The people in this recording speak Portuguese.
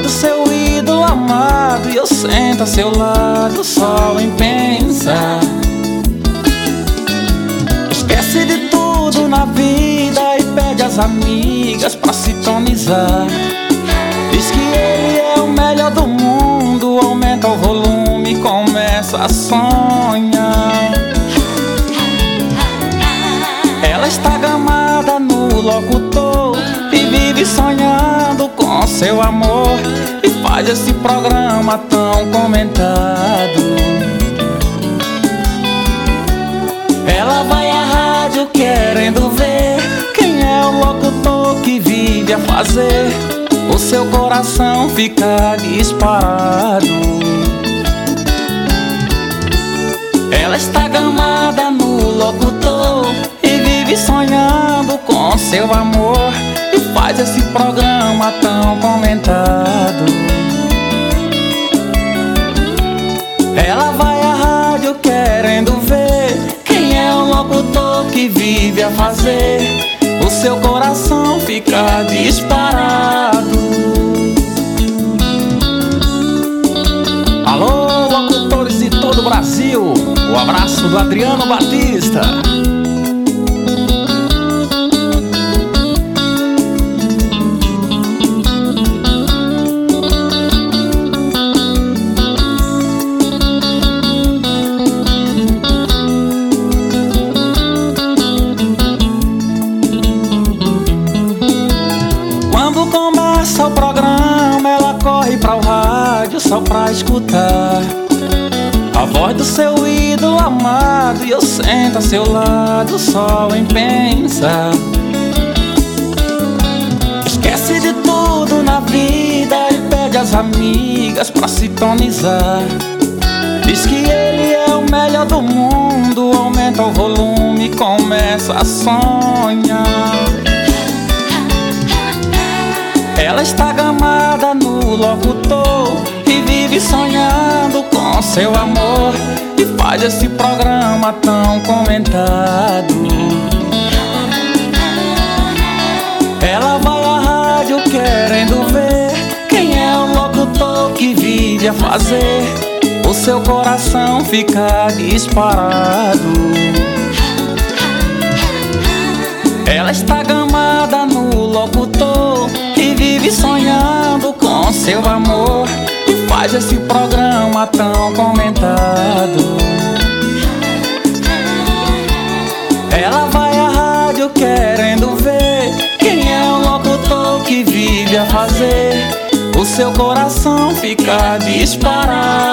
do seu ídolo amado, e eu sento a seu lado só em pensar. Esquece de tudo na vida e pede às amigas pra sintonizar. Diz que ele é o melhor do mundo, aumenta o volume e começa a sonhar. Ela está gamada no locutor e vive sonhando com seu amor, e faz esse programa tão comentado. Ela vai à rádio querendo ver quem é o locutor que vive a fazer o seu coração ficar disparado. Ela está gamada no locutor e vive sonhando com seu amor, e faz esse programa tão comentado. Ela vai à rádio querendo ver quem é o locutor que vive a fazer o seu coração ficar disparado. Alô, locutores de todo o Brasil, o abraço do Adriano Batista. Quando começa o programa, ela corre para o rádio só pra escutar a voz do seu ídolo amado, e eu sento a seu lado só em pensar. Esquece de tudo na vida e pede às amigas pra sintonizar. Diz que ele é o melhor do mundo, aumenta o volume e começa a sonhar. Ela está gamada no locutor e vive sonhando com seu amor, e faz esse programa tão comentado. Ela vai à rádio querendo ver quem é o locutor que vive a fazer o seu coração ficar disparado. Ela está gamada no locutor e vive sonhando com seu amor, e faz esse programa tão comentado. Ela vai à rádio querendo ver quem é o locutor que vive a fazer o seu coração ficar disparado.